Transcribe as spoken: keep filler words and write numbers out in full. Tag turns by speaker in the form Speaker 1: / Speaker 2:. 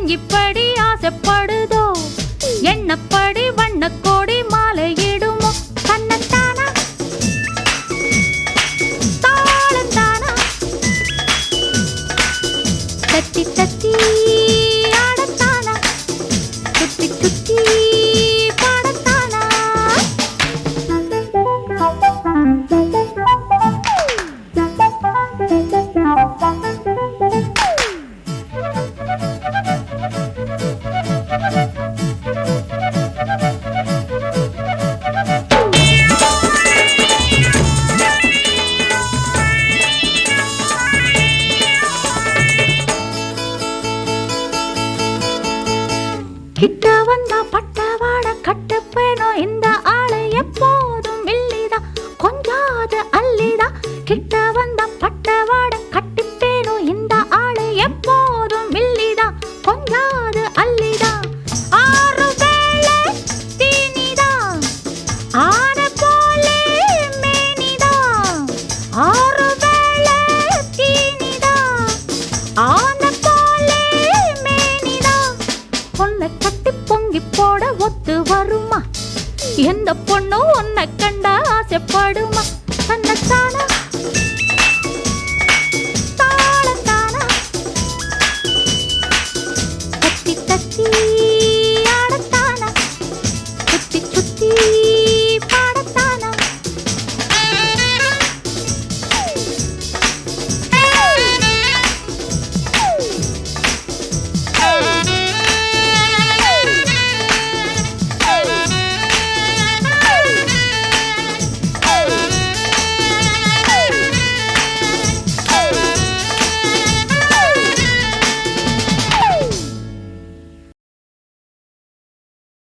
Speaker 1: இப்படி ஆசைப்படுதோ எண்ணப்படி வண்ணக்கோடி மாலையிடுமோ தன்னத்தானா தாளந்தானா தத்தி தத்தி ஆடத்தானா குத்தி குத்தி பாடத்தானா கிட்ட வந்தா பட்டவாட கட்டுப்பேனோ இந்த ஆளை எப்போதும் வில்லிதா கொஞ்சாது அல்லிதா கிட்ட வந்தா பட்டவாட கட்டிப்பேனோ இந்த ஆளை எப்போதும் வில்லிதா கொஞ்சாது அல்லிதா ஆறு வேளை தீனிதா ஆன போலே மேனிதா ஆறு வேளை தீனிதா ஆன போலே மேனிதா பொண்ணை கட்டி பொங்கி போட ஒத்து வருமா எந்த பொண்ணும் உன்னை கண்டா ஆசைப்படுமா தன்னத்தானா தாளந்தானா தத்தி தத்தி